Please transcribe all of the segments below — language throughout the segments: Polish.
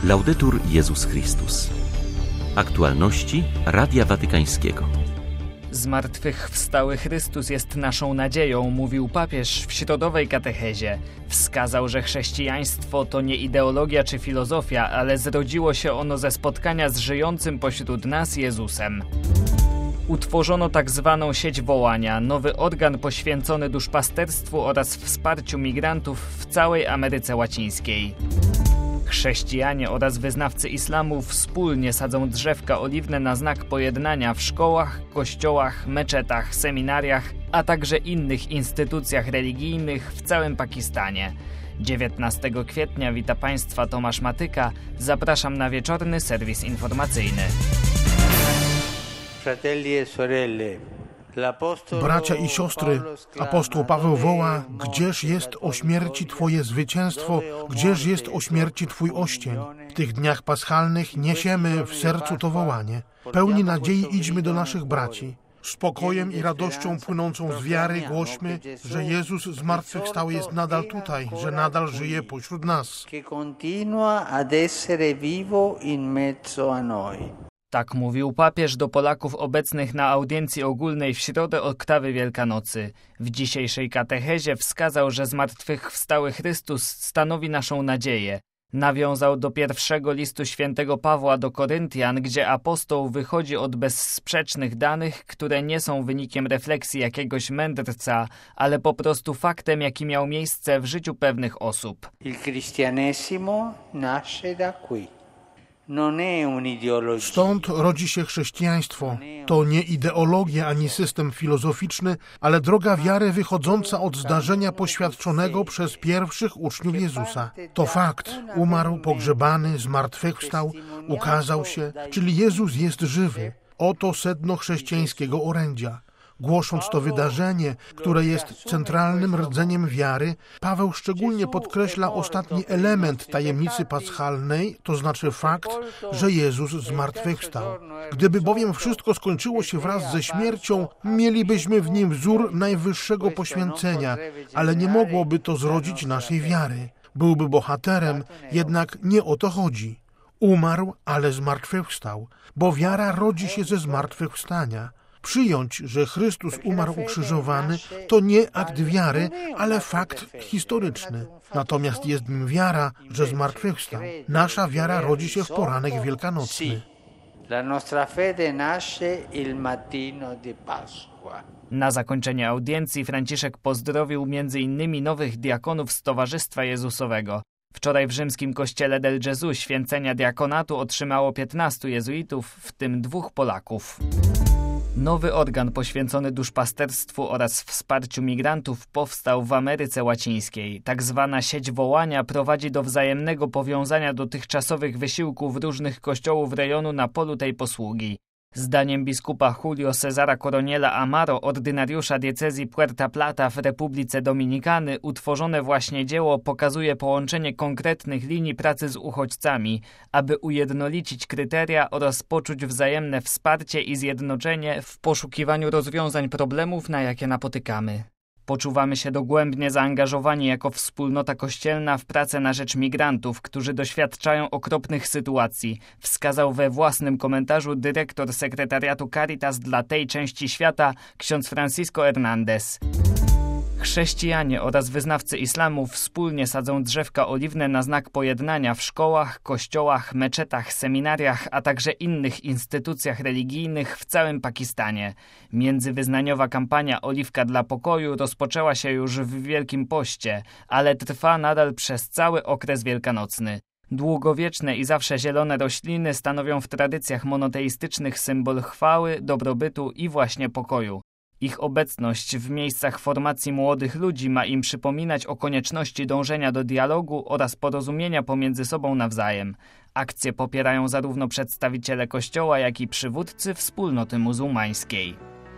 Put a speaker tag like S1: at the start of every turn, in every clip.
S1: Laudetur Jezus Chrystus. Aktualności Radia Watykańskiego.
S2: Zmartwychwstały Chrystus jest naszą nadzieją, mówił papież w środowej katechezie. Wskazał, że chrześcijaństwo to nie ideologia czy filozofia, ale zrodziło się ono ze spotkania z żyjącym pośród nas Jezusem. Utworzono tak zwaną sieć wołania, nowy organ poświęcony duszpasterstwu oraz wsparciu migrantów w całej Ameryce Łacińskiej. Chrześcijanie oraz wyznawcy islamu wspólnie sadzą drzewka oliwne na znak pojednania w szkołach, kościołach, meczetach, seminariach, a także innych instytucjach religijnych w całym Pakistanie. 19 kwietnia wita Państwa Tomasz Matyka. Zapraszam na wieczorny serwis informacyjny.
S3: Bracia i siostry, apostoł Paweł woła: gdzież jest o śmierci Twoje zwycięstwo, gdzież jest o śmierci Twój oścień? W tych dniach paschalnych niesiemy w sercu to wołanie. Pełni nadziei idźmy do naszych braci. Spokojem i radością płynącą z wiary głośmy, że Jezus zmartwychwstały jest nadal tutaj, że nadal żyje pośród nas.
S2: Tak mówił papież do Polaków obecnych na audiencji ogólnej w środę oktawy Wielkanocy. W dzisiejszej katechezie wskazał, że zmartwychwstały Chrystus stanowi naszą nadzieję. Nawiązał do pierwszego listu świętego Pawła do Koryntian, gdzie apostoł wychodzi od bezsprzecznych danych, które nie są wynikiem refleksji jakiegoś mędrca, ale po prostu faktem, jaki miał miejsce w życiu pewnych osób.
S4: Il cristianesimo nasce da qui.
S3: Stąd rodzi się chrześcijaństwo. To nie ideologia ani system filozoficzny, ale droga wiary wychodząca od zdarzenia poświadczonego przez pierwszych uczniów Jezusa. To fakt. Umarł, pogrzebany, zmartwychwstał, ukazał się, czyli Jezus jest żywy. Oto sedno chrześcijańskiego orędzia. Głosząc to wydarzenie, które jest centralnym rdzeniem wiary, Paweł szczególnie podkreśla ostatni element tajemnicy paschalnej, to znaczy fakt, że Jezus zmartwychwstał. Gdyby bowiem wszystko skończyło się wraz ze śmiercią, mielibyśmy w nim wzór najwyższego poświęcenia, ale nie mogłoby to zrodzić naszej wiary. Byłby bohaterem, jednak nie o to chodzi. Umarł, ale zmartwychwstał, bo wiara rodzi się ze zmartwychwstania. Przyjąć, że Chrystus umarł ukrzyżowany, to nie akt wiary, ale fakt historyczny. Natomiast jest nim wiara, że zmartwychwstał. Nasza wiara rodzi się w poranek wielkanocny.
S2: Na zakończenie audiencji Franciszek pozdrowił m.in. nowych diakonów z Towarzystwa Jezusowego. Wczoraj w rzymskim kościele del Gesù święcenia diakonatu otrzymało 15 jezuitów, w tym 2 Polaków. Nowy organ poświęcony duszpasterstwu oraz wsparciu migrantów powstał w Ameryce Łacińskiej. Tak zwana sieć wołania prowadzi do wzajemnego powiązania dotychczasowych wysiłków różnych kościołów rejonu na polu tej posługi. Zdaniem biskupa Julio Cezara Coroniela Amaro, ordynariusza diecezji Puerta Plata w Republice Dominikany, utworzone właśnie dzieło pokazuje połączenie konkretnych linii pracy z uchodźcami, aby ujednolicić kryteria oraz poczuć wzajemne wsparcie i zjednoczenie w poszukiwaniu rozwiązań problemów, na jakie napotykamy. Poczuwamy się dogłębnie zaangażowani jako wspólnota kościelna w pracę na rzecz migrantów, którzy doświadczają okropnych sytuacji, wskazał we własnym komentarzu dyrektor sekretariatu Caritas dla tej części świata, ksiądz Francisco Hernández. Chrześcijanie oraz wyznawcy islamu wspólnie sadzą drzewka oliwne na znak pojednania w szkołach, kościołach, meczetach, seminariach, a także innych instytucjach religijnych w całym Pakistanie. Międzywyznaniowa kampania Oliwka dla pokoju rozpoczęła się już w Wielkim Poście, ale trwa nadal przez cały okres wielkanocny. Długowieczne i zawsze zielone rośliny stanowią w tradycjach monoteistycznych symbol chwały, dobrobytu i właśnie pokoju. Ich obecność w miejscach formacji młodych ludzi ma im przypominać o konieczności dążenia do dialogu oraz porozumienia pomiędzy sobą nawzajem. Akcje popierają zarówno przedstawiciele Kościoła, jak i przywódcy wspólnoty muzułmańskiej.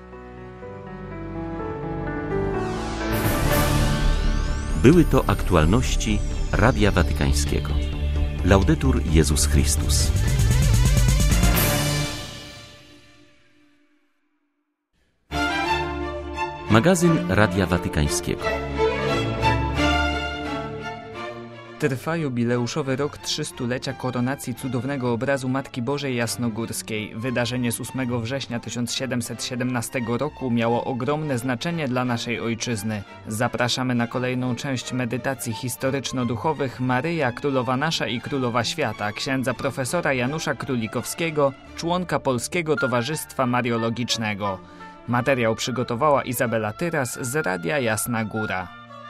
S1: Były to aktualności Radia Watykańskiego. Laudetur Jezus Chrystus. Magazyn Radia Watykańskiego.
S2: Trwa jubileuszowy rok 300-lecia koronacji cudownego obrazu Matki Bożej Jasnogórskiej. Wydarzenie z 8 września 1717 roku miało ogromne znaczenie dla naszej ojczyzny. Zapraszamy na kolejną część medytacji historyczno-duchowych Maryja, Królowa Nasza i Królowa Świata, księdza profesora Janusza Królikowskiego, członka Polskiego Towarzystwa Mariologicznego. Materiał przygotowała Izabela Tyras z Radia Jasna Góra.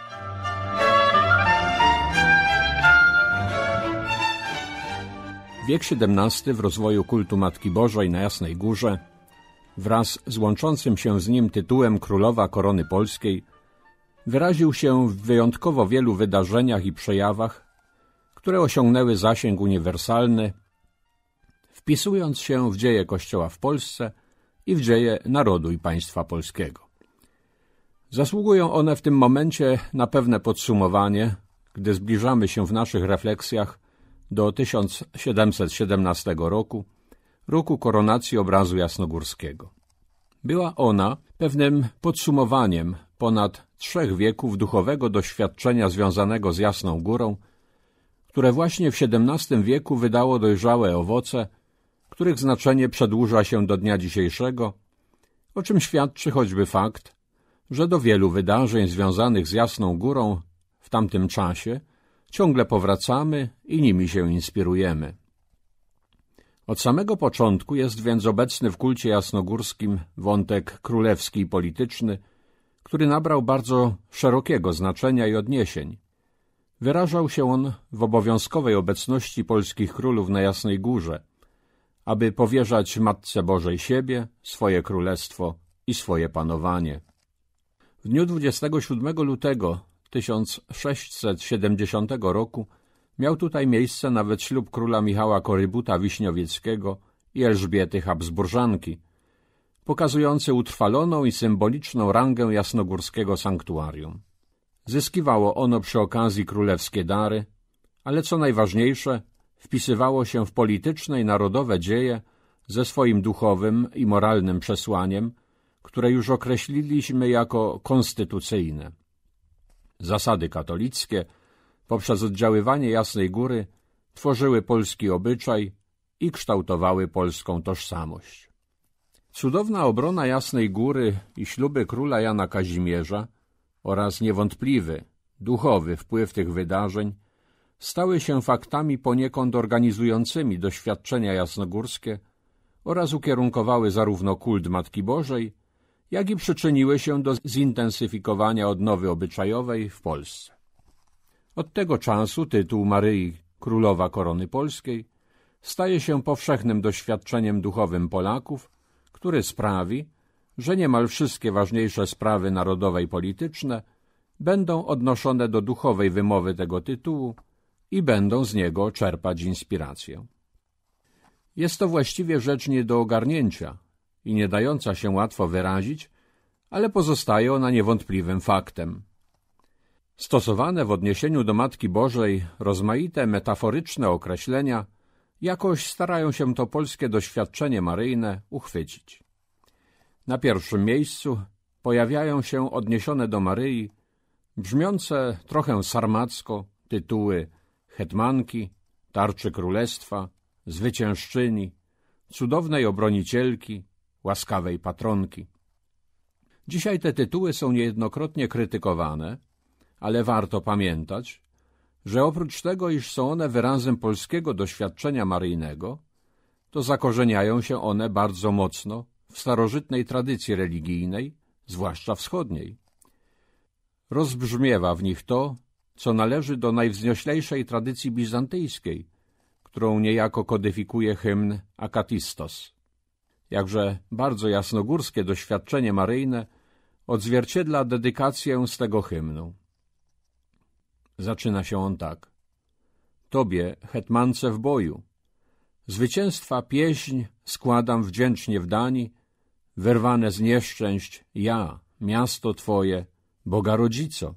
S5: Wiek XVII w rozwoju kultu Matki Bożej na Jasnej Górze, wraz z łączącym się z nim tytułem Królowa Korony Polskiej, wyraził się w wyjątkowo wielu wydarzeniach i przejawach, które osiągnęły zasięg uniwersalny, wpisując się w dzieje Kościoła w Polsce i w dzieje narodu i państwa polskiego. Zasługują one w tym momencie na pewne podsumowanie, gdy zbliżamy się w naszych refleksjach do 1717 roku koronacji obrazu jasnogórskiego. Była ona pewnym podsumowaniem ponad 3 wieków duchowego doświadczenia związanego z Jasną Górą, które właśnie w XVII wieku wydało dojrzałe owoce, których znaczenie przedłuża się do dnia dzisiejszego, o czym świadczy choćby fakt, że do wielu wydarzeń związanych z Jasną Górą w tamtym czasie ciągle powracamy i nimi się inspirujemy. Od samego początku jest więc obecny w kulcie jasnogórskim wątek królewski i polityczny, który nabrał bardzo szerokiego znaczenia i odniesień. Wyrażał się on w obowiązkowej obecności polskich królów na Jasnej Górze, aby powierzać Matce Bożej siebie, swoje królestwo i swoje panowanie. W dniu 27 lutego 1670 roku miał tutaj miejsce nawet ślub króla Michała Korybuta-Wiśniowieckiego i Elżbiety Habsburżanki, pokazujący utrwaloną i symboliczną rangę jasnogórskiego sanktuarium. Zyskiwało ono przy okazji królewskie dary, ale co najważniejsze, wpisywało się w polityczne i narodowe dzieje ze swoim duchowym i moralnym przesłaniem, które już określiliśmy jako konstytucyjne. Zasady katolickie, poprzez oddziaływanie Jasnej Góry, tworzyły polski obyczaj i kształtowały polską tożsamość. Cudowna obrona Jasnej Góry i śluby króla Jana Kazimierza oraz niewątpliwy, duchowy wpływ tych wydarzeń stały się faktami poniekąd organizującymi doświadczenia jasnogórskie oraz ukierunkowały zarówno kult Matki Bożej, jak i przyczyniły się do zintensyfikowania odnowy obyczajowej w Polsce. Od tego czasu tytuł Maryi Królowa Korony Polskiej staje się powszechnym doświadczeniem duchowym Polaków, który sprawi, że niemal wszystkie ważniejsze sprawy narodowe i polityczne będą odnoszone do duchowej wymowy tego tytułu i będą z niego czerpać inspirację. Jest to właściwie rzecz nie do ogarnięcia i nie dająca się łatwo wyrazić, ale pozostaje ona niewątpliwym faktem. Stosowane w odniesieniu do Matki Bożej rozmaite metaforyczne określenia jakoś starają się to polskie doświadczenie maryjne uchwycić. Na pierwszym miejscu pojawiają się odniesione do Maryi, brzmiące trochę sarmacko, tytuły hetmanki, tarczy królestwa, zwyciężczyni, cudownej obronicielki, łaskawej patronki. Dzisiaj te tytuły są niejednokrotnie krytykowane, ale warto pamiętać, że oprócz tego, iż są one wyrazem polskiego doświadczenia maryjnego, to zakorzeniają się one bardzo mocno w starożytnej tradycji religijnej, zwłaszcza wschodniej. Rozbrzmiewa w nich to, co należy do najwznioślejszej tradycji bizantyjskiej, którą niejako kodyfikuje hymn Akatistos. Jakże bardzo jasnogórskie doświadczenie maryjne odzwierciedla dedykację z tego hymnu. Zaczyna się on tak. Tobie, hetmance w boju, zwycięstwa pieśń składam wdzięcznie w dani, wyrwane z nieszczęść ja, miasto Twoje, Boga Rodzico.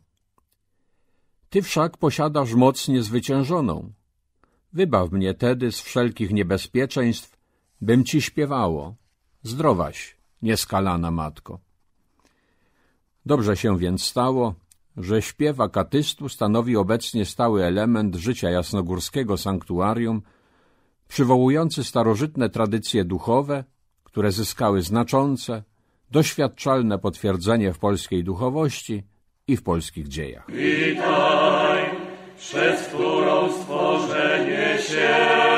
S5: Ty wszak posiadasz moc niezwyciężoną. Wybaw mnie tedy z wszelkich niebezpieczeństw, bym Ci śpiewało. Zdrowaś, nieskalana Matko. Dobrze się więc stało, że śpiew akatystu stanowi obecnie stały element życia jasnogórskiego sanktuarium, przywołujący starożytne tradycje duchowe, które zyskały znaczące, doświadczalne potwierdzenie w polskiej duchowości i w polskich dziejach.
S6: Witaj, przez którą stworzenie się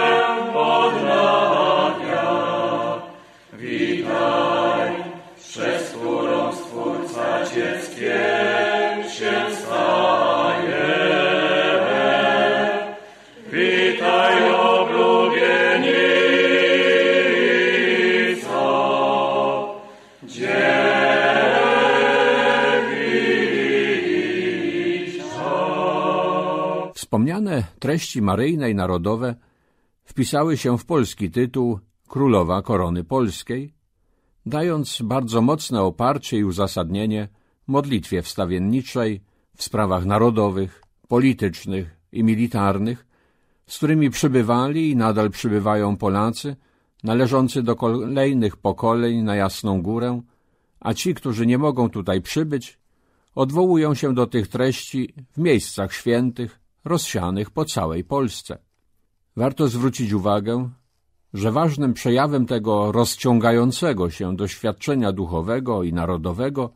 S6: odnawia. Witaj, przez którą Stwórca dzieckiem się staje. Witaj, oblubienica,
S5: Wspomniane treści maryjne i narodowe wpisały się w polski tytuł Królowa Korony Polskiej, dając bardzo mocne oparcie i uzasadnienie modlitwie wstawienniczej w sprawach narodowych, politycznych i militarnych, z którymi przybywali i nadal przybywają Polacy należący do kolejnych pokoleń na Jasną Górę, a ci, którzy nie mogą tutaj przybyć, odwołują się do tych treści w miejscach świętych rozsianych po całej Polsce. Warto zwrócić uwagę, że ważnym przejawem tego rozciągającego się doświadczenia duchowego i narodowego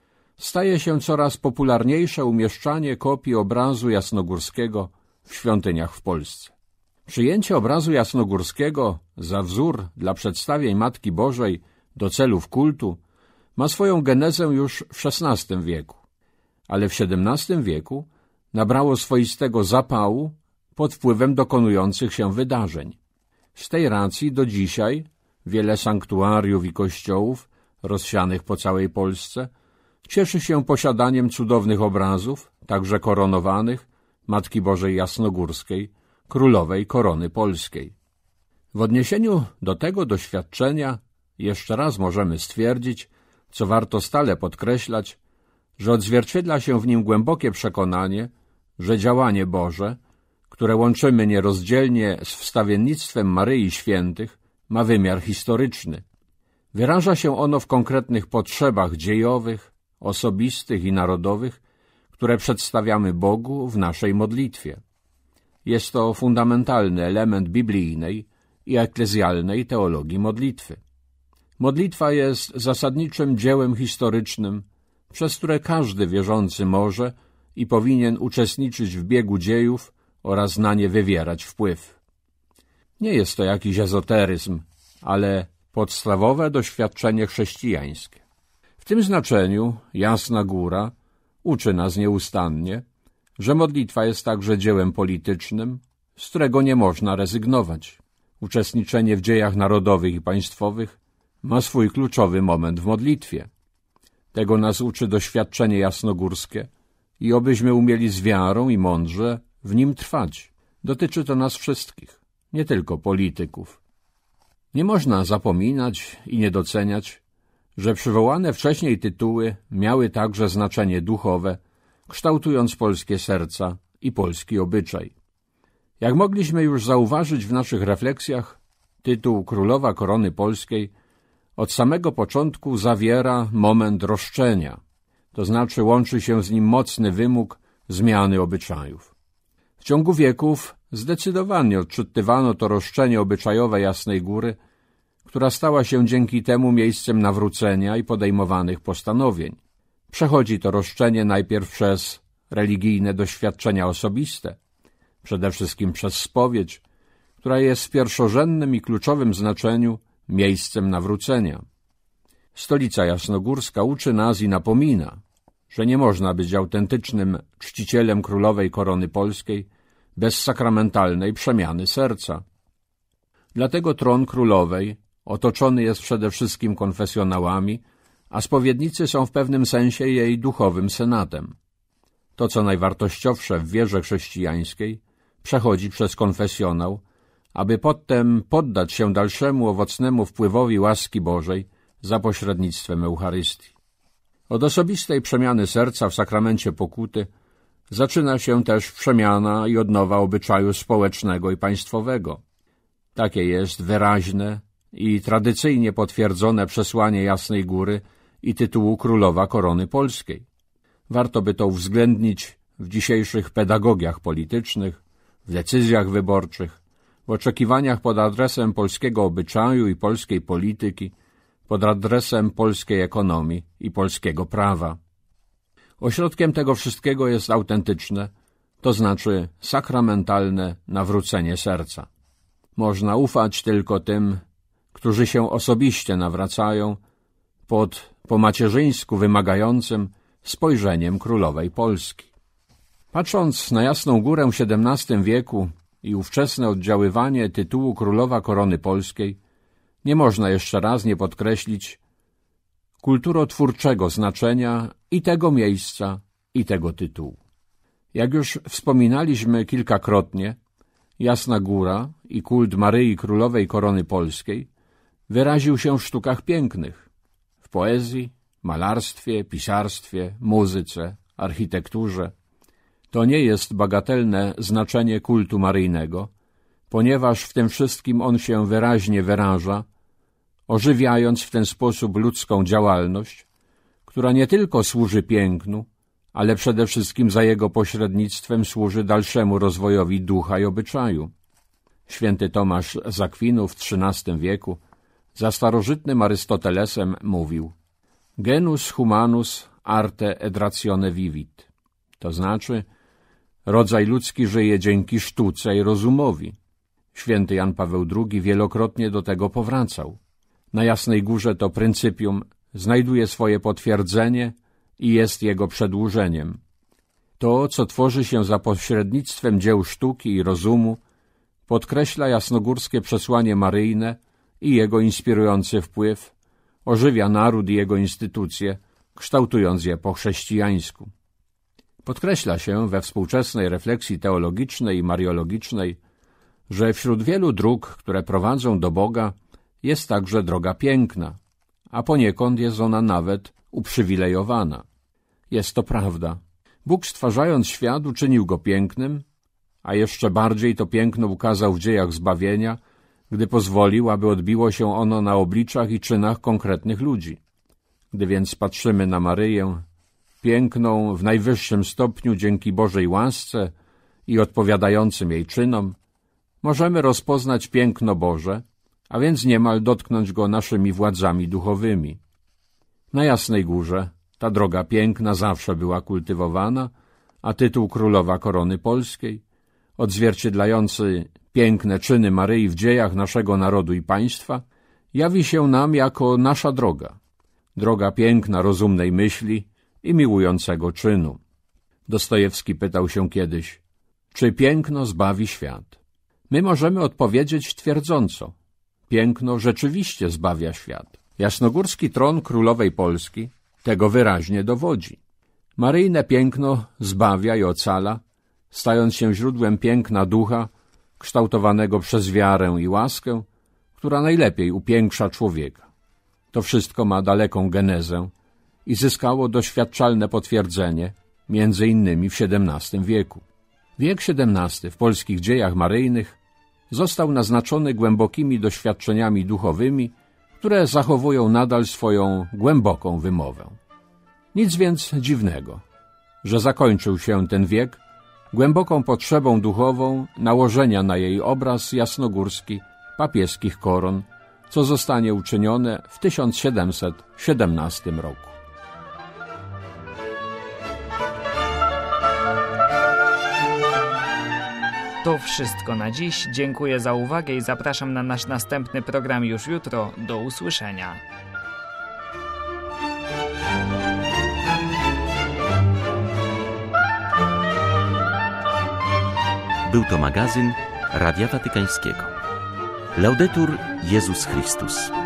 S5: staje się coraz popularniejsze umieszczanie kopii obrazu jasnogórskiego w świątyniach w Polsce. Przyjęcie obrazu jasnogórskiego za wzór dla przedstawień Matki Bożej do celów kultu ma swoją genezę już w XVI wieku, ale w XVII wieku nabrało swoistego zapału pod wpływem dokonujących się wydarzeń. Z tej racji do dzisiaj wiele sanktuariów i kościołów rozsianych po całej Polsce cieszy się posiadaniem cudownych obrazów, także koronowanych, Matki Bożej Jasnogórskiej, Królowej Korony Polskiej. W odniesieniu do tego doświadczenia jeszcze raz możemy stwierdzić, co warto stale podkreślać, że odzwierciedla się w nim głębokie przekonanie, że działanie Boże, które łączymy nierozdzielnie z wstawiennictwem Maryi Świętych, ma wymiar historyczny. Wyraża się ono w konkretnych potrzebach dziejowych, osobistych i narodowych, które przedstawiamy Bogu w naszej modlitwie. Jest to fundamentalny element biblijnej i eklezjalnej teologii modlitwy. Modlitwa jest zasadniczym dziełem historycznym, przez które każdy wierzący może i powinien uczestniczyć w biegu dziejów oraz na nie wywierać wpływ. Nie jest to jakiś ezoteryzm, ale podstawowe doświadczenie chrześcijańskie. W tym znaczeniu Jasna Góra uczy nas nieustannie, że modlitwa jest także dziełem politycznym, z którego nie można rezygnować. Uczestniczenie w dziejach narodowych i państwowych ma swój kluczowy moment w modlitwie. Tego nas uczy doświadczenie jasnogórskie i obyśmy umieli z wiarą i mądrze w nim trwać. Dotyczy to nas wszystkich, nie tylko polityków. Nie można zapominać i nie doceniać, że przywołane wcześniej tytuły miały także znaczenie duchowe, kształtując polskie serca i polski obyczaj. Jak mogliśmy już zauważyć w naszych refleksjach, tytuł Królowa Korony Polskiej od samego początku zawiera moment roszczenia, to znaczy łączy się z nim mocny wymóg zmiany obyczajów. W ciągu wieków zdecydowanie odczytywano to roszczenie obyczajowe Jasnej Góry, która stała się dzięki temu miejscem nawrócenia i podejmowanych postanowień. Przechodzi to roszczenie najpierw przez religijne doświadczenia osobiste, przede wszystkim przez spowiedź, która jest w pierwszorzędnym i kluczowym znaczeniu miejscem nawrócenia. Stolica Jasnogórska uczy nas i napomina, że nie można być autentycznym czcicielem Królowej Korony Polskiej bez sakramentalnej przemiany serca. Dlatego tron Królowej otoczony jest przede wszystkim konfesjonałami, a spowiednicy są w pewnym sensie jej duchowym senatem. To, co najwartościowsze w wierze chrześcijańskiej, przechodzi przez konfesjonał, aby potem poddać się dalszemu owocnemu wpływowi łaski Bożej za pośrednictwem Eucharystii. Od osobistej przemiany serca w sakramencie pokuty zaczyna się też przemiana i odnowa obyczaju społecznego i państwowego. Takie jest wyraźne i tradycyjnie potwierdzone przesłanie Jasnej Góry i tytułu Królowa Korony Polskiej. Warto by to uwzględnić w dzisiejszych pedagogiach politycznych, w decyzjach wyborczych, w oczekiwaniach pod adresem polskiego obyczaju i polskiej polityki, pod adresem polskiej ekonomii i polskiego prawa. Ośrodkiem tego wszystkiego jest autentyczne, to znaczy sakramentalne nawrócenie serca. Można ufać tylko tym, którzy się osobiście nawracają pod po macierzyńsku wymagającym spojrzeniem królowej Polski. Patrząc na Jasną Górę w XVII wieku i ówczesne oddziaływanie tytułu Królowa Korony Polskiej, nie można jeszcze raz nie podkreślić kulturotwórczego znaczenia i tego miejsca, i tego tytułu. Jak już wspominaliśmy kilkakrotnie, Jasna Góra i kult Maryi Królowej Korony Polskiej wyraził się w sztukach pięknych, w poezji, malarstwie, pisarstwie, muzyce, architekturze. To nie jest bagatelne znaczenie kultu maryjnego, ponieważ w tym wszystkim on się wyraźnie wyraża, ożywiając w ten sposób ludzką działalność, która nie tylko służy pięknu, ale przede wszystkim za jego pośrednictwem służy dalszemu rozwojowi ducha i obyczaju. Święty Tomasz z Akwinu w XIII wieku za starożytnym Arystotelesem mówił: genus humanus arte et ratione vivit, to znaczy rodzaj ludzki żyje dzięki sztuce i rozumowi. Święty Jan Paweł II wielokrotnie do tego powracał. Na Jasnej Górze to pryncypium znajduje swoje potwierdzenie i jest jego przedłużeniem. To, co tworzy się za pośrednictwem dzieł sztuki i rozumu, podkreśla jasnogórskie przesłanie maryjne i jego inspirujący wpływ, ożywia naród i jego instytucje, kształtując je po chrześcijańsku. Podkreśla się we współczesnej refleksji teologicznej i mariologicznej, że wśród wielu dróg, które prowadzą do Boga, jest także droga piękna, a poniekąd jest ona nawet uprzywilejowana. Jest to prawda. Bóg, stwarzając świat, uczynił go pięknym, a jeszcze bardziej to piękno ukazał w dziejach zbawienia, gdy pozwolił, aby odbiło się ono na obliczach i czynach konkretnych ludzi. Gdy więc patrzymy na Maryję, piękną w najwyższym stopniu dzięki Bożej łasce i odpowiadającym jej czynom, możemy rozpoznać piękno Boże, a więc niemal dotknąć go naszymi władzami duchowymi. Na Jasnej Górze ta droga piękna zawsze była kultywowana, a tytuł Królowa Korony Polskiej, odzwierciedlający piękne czyny Maryi w dziejach naszego narodu i państwa, jawi się nam jako nasza droga. Droga piękna, rozumnej myśli i miłującego czynu. Dostojewski pytał się kiedyś, czy piękno zbawi świat? My możemy odpowiedzieć twierdząco. Piękno rzeczywiście zbawia świat. Jasnogórski tron Królowej Polski tego wyraźnie dowodzi. Maryjne piękno zbawia i ocala, stając się źródłem piękna ducha, kształtowanego przez wiarę i łaskę, która najlepiej upiększa człowieka. To wszystko ma daleką genezę i zyskało doświadczalne potwierdzenie, między innymi w XVII wieku. Wiek XVII w polskich dziejach maryjnych został naznaczony głębokimi doświadczeniami duchowymi, które zachowują nadal swoją głęboką wymowę. Nic więc dziwnego, że zakończył się ten wiek głęboką potrzebą duchową nałożenia na jej obraz jasnogórski papieskich koron, co zostanie uczynione w 1717 roku.
S2: To wszystko na dziś. Dziękuję za uwagę i zapraszam na nasz następny program już jutro. Do usłyszenia.
S1: Był to magazyn Radia Watykańskiego. Laudetur Jezus Chrystus.